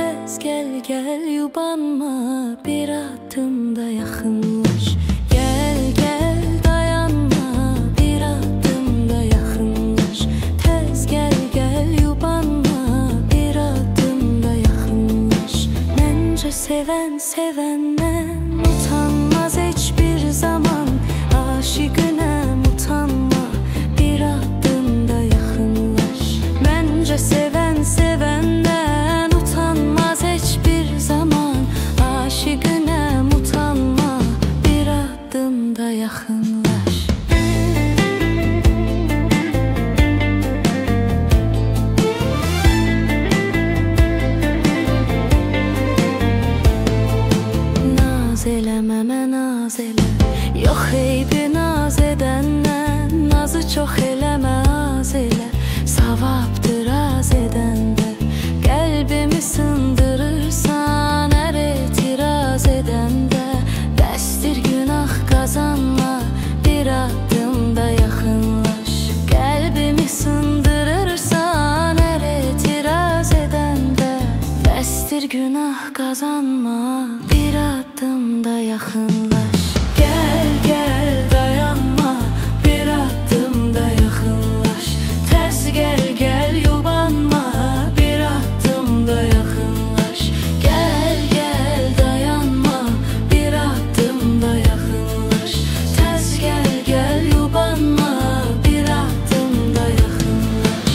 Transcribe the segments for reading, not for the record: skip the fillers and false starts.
Tez gel gel yubanma, bir adım da yakınlaş. Gel gel dayanma, bir adım da yakınlaş. Tez gel gel yubanma, bir adım da yakınlaş. Bence seven sevenden utanmaz hiçbir zaman. Aşıkına utanma, bir adım da yakınlaş. Bence seven sevenden utanmaz hiçbir zaman. Aşıkına utanma, bir adım da yakınlaş. Naz eləməmə naz elə, yox eybi naz edəndən. Nazı çox eləmə az elə, savabdır az edəndə. Qəlbimi sındırırsan hər etiraz edəndə. Bəsdir günah qazanma, bir adım da yaxınlaş. Qəlbimi sındırırsan hər etiraz edəndə. Bəsdir günah qazanma, bir adım da yaxınlaş. Gel gel dayanma, bir adım da yakınlaş. Tez gel gel yubanma, bir adım da yakınlaş. Gel gel dayanma, bir adım da yakınlaş. Tez gel gel yubanma, bir adım da yakınlaş.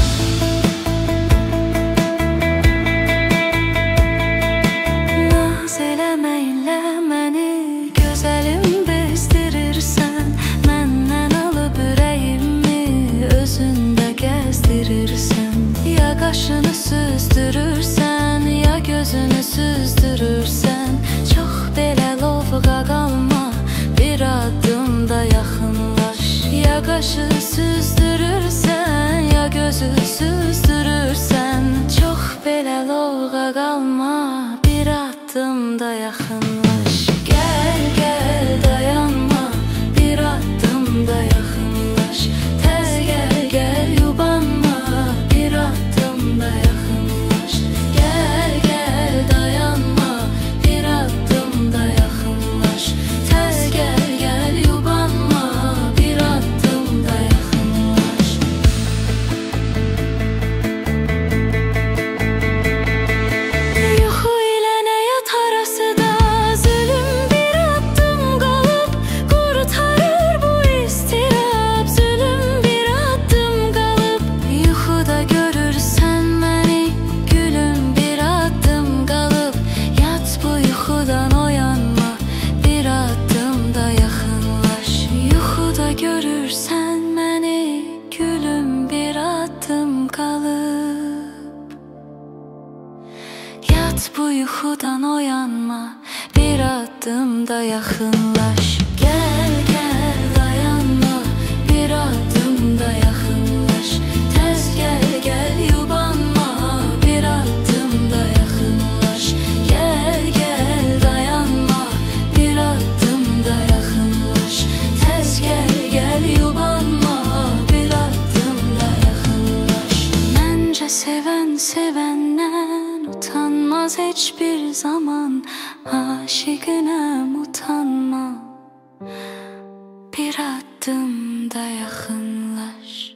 Naz eləməklə məni gözəlim bezdirirsən. Məndən alıb ürəyimi özündə gəzdirirsən. Ya qaşını süzdürürsən, ya gözünü süzdürürsən. Çox belə lovğa qalma, bir adım da yaxınlaş. Ya qaşı süzdürürsən, ya gözü süzdürürsən. Çox belə lovğa qalma, bir adım da yaxınlaş. Gel gel dayanma, bir adım da yakınlaş. Tez gel gel yubanma, bir adım da yakınlaş. Gel gel dayanma, bir adım da yakınlaş. Tez gel gel yubanma, bir adım da yakınlaş. Yuxu ilə həyat arası da zulüm, bir adım qalıb qurtarır bu istirab. Zulüm bir adım qalıb, yuxuda görürsən məni, gülüm bir adım qalıb. Yat bu yuxudan oyanma, bir adım da yaxınlaş. Yuxuda görürsən məni, gülüm bir adım qalıb. Yat bu yuxudan oyanma, bir adım da yaxınlaş. Gel gel dayanma, bir adım da yaxınlaş. Tez gel gel yubanma, bir adım da yaxınlaş. Gel gel dayanma, bir adım da yaxınlaş. Tez gel gel yubanma, bir adım da yaxınlaş. Məncə sevən sevəndən utanmaz hiçbir zaman. Aşıkına utanma, bir adım da yakınlaş.